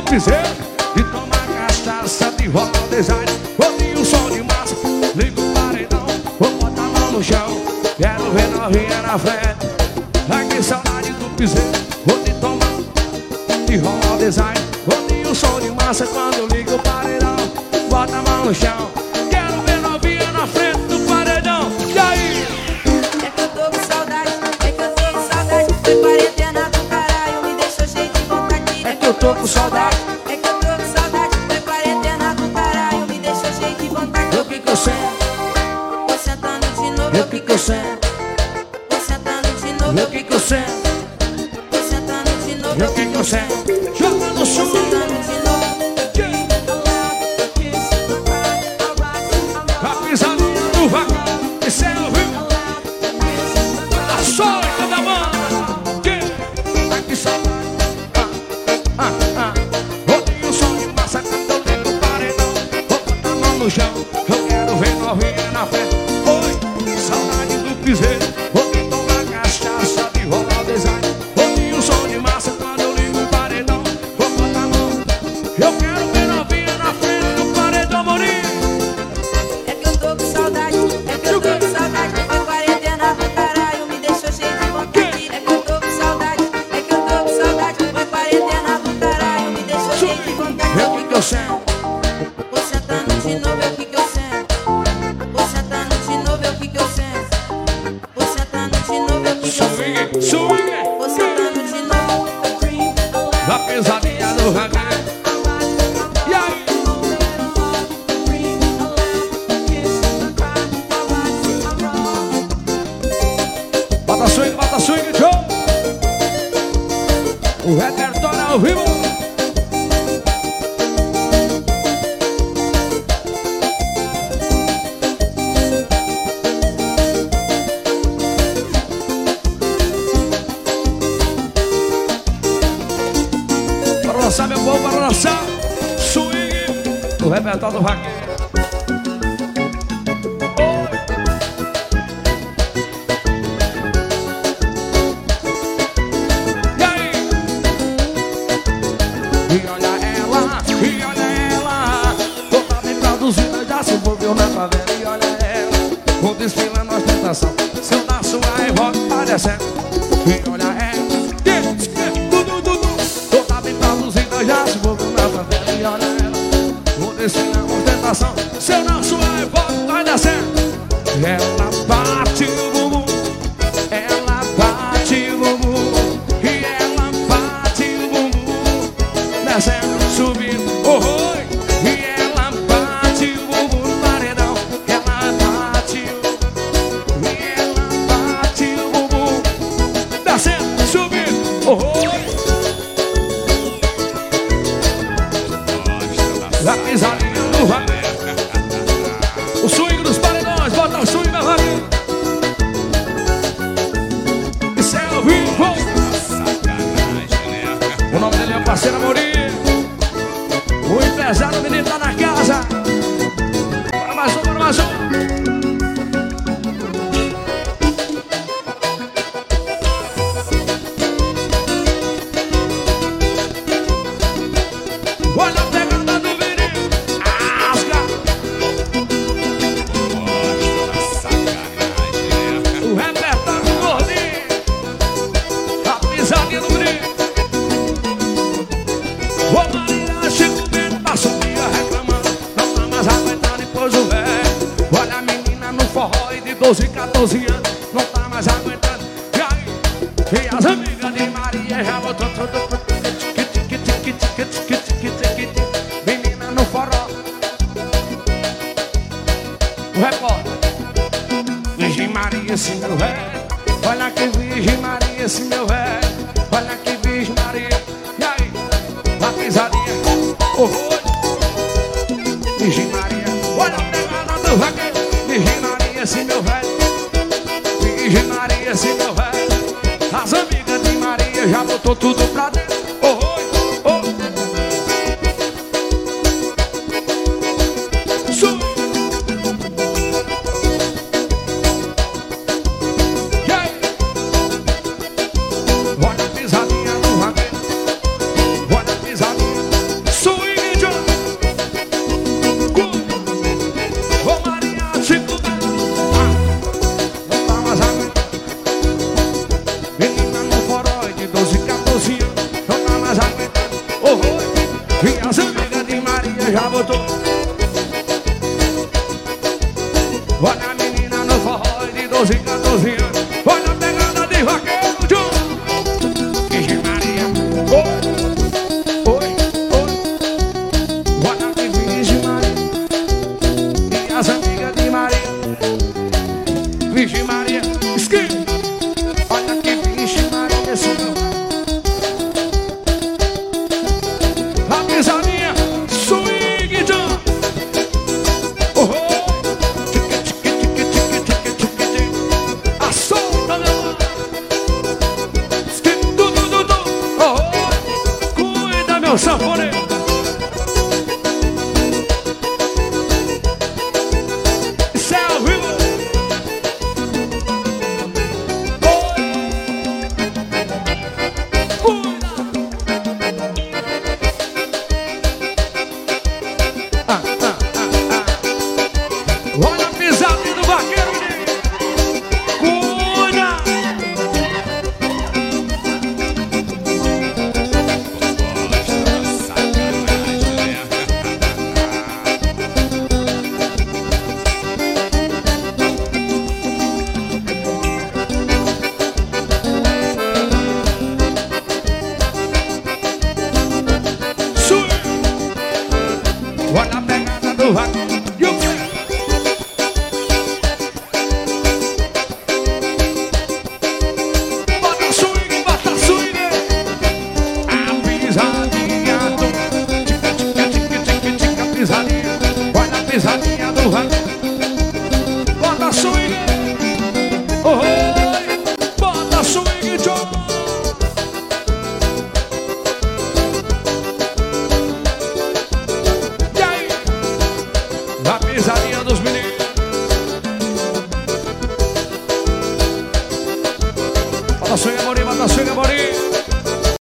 piseiro e toma cachaça de rola design. Ouvi um som de massa, liga o paredão, vou botar a mão no chão. Quero ver novinha na frente. Ai que saudade do piseiro, vou te tomar de rola design. Ouvi um som de massa quando liga o paredão, bota a mão no chão. Quero ver novinha na frente do paredão. E aí? É que eu tô com saudade, é que eu tô com saudade. Foi quarentena do caralho, me deixou cheio de vontade. É que eu tô com saudade, é que eu tô com saudade. Foi quarentena do caralho, me deixou cheio de vontade. eu que eu sento, Vou sentando de novo, eu que eu sento, vou sentando de novo, eu que eu sento, vou sentando de novo, eu que eu sento. Joga no vou chão. sentando de novo. A pisadinha do vagal, esse é o rio da sólica da banda. Aqui saudade. Rodinho o som de massa quando eu ligo o paredão. Vou botar a mão no chão, eu quero ver novinha na frente. Oi, saudade do piseiro, vou te tomar cachaça de rola design. Rodinho o som de massa quando eu ligo o paredão. Vou botar a mão, eu quero ver novinha na frente do paredão, Morinho. É que eu tô com saudade, é que eu tô com saudade. Foi quarentena do caralho, me deixou cheio de vontade. É que eu tô com saudade, é que eu tô com saudade. Foi quarentena do caralho, me deixou cheio de vontade. Eu que eu sento, Vou sentando de novo, eu que eu sento. Vou sentando de novo, eu que eu sento. Vou sentando de novo, eu que eu sento. swing, Vou sentando de novo. da pesadinha do vagal. E aí? Bota swing, Joe. O repertório ao vivo. Para lançar, meu povo, para lançar. Swing, o repertório do vaqueiro. E aí? E olha ela, toda bem produzida, já se envolveu na favela. E olha ela, com desfile na ostentação, seu da sua revolta tá descendo. E olha ela, toda bem produzida, já se envolveu na favela. E olha ela, com desfile na ostentação, seu da sua revolta tá descendo. E ela bate o bumbum, ela bate o bumbum, e ela bate o bumbum, descendo, subindo, oh, oi. E ela bate o bumbum no paredão, ela bate o bumbum, e ela bate o bumbum, descendo, subindo, oh, oi. A pisadinha do vaqueiro, o swing dos paredões, bota o swing na vaqueiro. Isso é ao vivo. O nome dele é o parceiro Amorim. O empresário, o menino tá na casa. Bora mais um, bora mais um. Olha a pegada do menino. Asca. O repertório do gordinho. A pisadinha do menino. Ô Maria, Chico Bento passa o dia reclamando, não tá mais aguentando depois o velho. Olha a menina no forró e de 12, 14 anos, não tá mais aguentando. E aí? E as amigas de Maria já botou tudo pro menina no forró. O repórter. Virgem Maria, esse meu velho. Olha que Virgem Maria, esse meu velho. Olha que Virgem Maria. E aí? A pisadinha, oh, oi. Virgem Maria, olha a pegada do vaqueiro. Virgem Maria, esse meu velho. Virgem Maria, esse meu velho. As amigas de Maria já botou tudo pra dentro, oh, oi, oh. E aí? Olha a pisadinha do vaqueiro. Olha a pisadinha. Olha a menina no forró de 12, 14 anos. Olha a pegada de vaqueiro, John. Virgem Maria, oi, oi, oi. Olha que Virgem Maria e as amigas de Maria. Virgem Maria, esquina. Olha que Virgem Maria, subiu. A pisadinha, swing, John. Oh, oh. Meu sanfoneiro. Isso é ao vivo. Cuida. Olha a pisadinha do vaqueiro, menino. Cuida. Olha a pegada do vaqueiro e o pé. Bota swing, bota swing. A pisadinha do tica, tica, tica, tica, tica, pisadinha. Olha a pisadinha do vaqueiro. Bota swing. Oh, bota swing, John. A pisadinha dos meninos. Bota swing, amorim, bota swing, amorim.